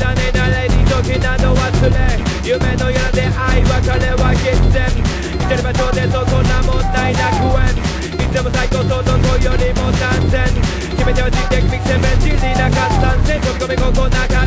だねなれに時など忘れ夢のような出会い別れは必然見てる場所でそこなもんない楽園いつでも最高とどこよりも断然決めては人的ミクセンベンチリな合算線飛び込みここ中